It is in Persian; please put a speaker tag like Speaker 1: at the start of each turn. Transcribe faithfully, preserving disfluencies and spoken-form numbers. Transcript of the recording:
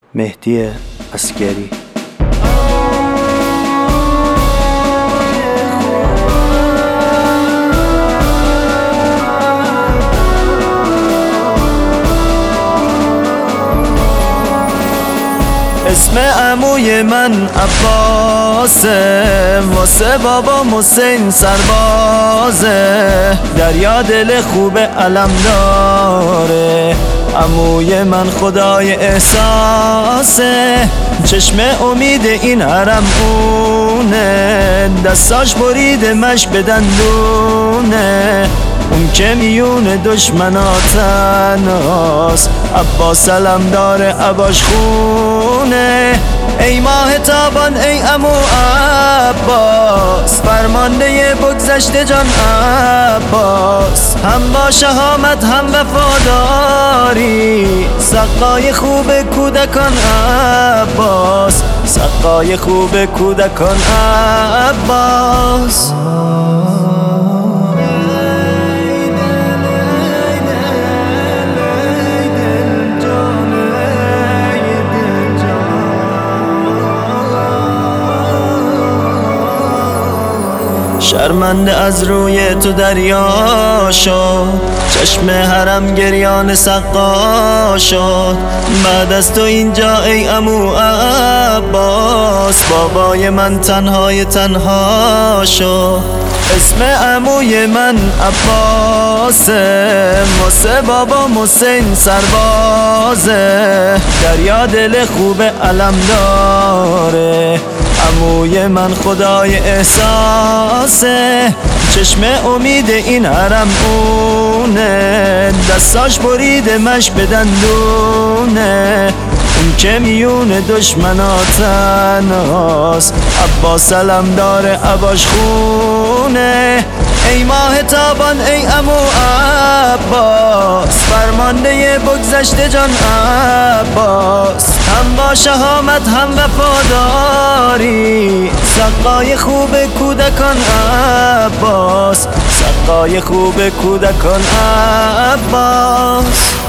Speaker 1: مهدی عسگری. اسم عموی من عباسه، واسه بابا حسین سربازه، دریا دل خوب علم داره. عموی من خدای احساسه، چشم امید این حرم اونه، دستاش بریده مش به دندونه، اون که میون دشمناتن هاست. عباس سلام داره عباش خونه، ای ماه تابان ای عمو عباس، فرمانده بگذشته جان عباس، هم با شهامت هم وفاداری، سقای خوب کودکان عباس، سقای خوب کودکان عباس. شرمنده از روی تو دریا شد، چشم حرم گریان سقا شد، بعد از تو اینجا ای عمو عباس، بابای من تنهای تنها شد. اسم عموی من عباسه، واسه بابا حسین سربازه، دریا دل خوب علم داره. عموی من خدای احساسه، چشم امید این حرم اونه، دستاش بریده مش به دندونه، اون که میون دشمناتن هاست. عباس سلام داره عباش خونه، ای ماه تابان ای عمو عباس، فرمانده بگذشته جان عباس، هم با شهامت هم وفاداری، سقای خوب کودکان عباس، سقای خوب کودکان عباس.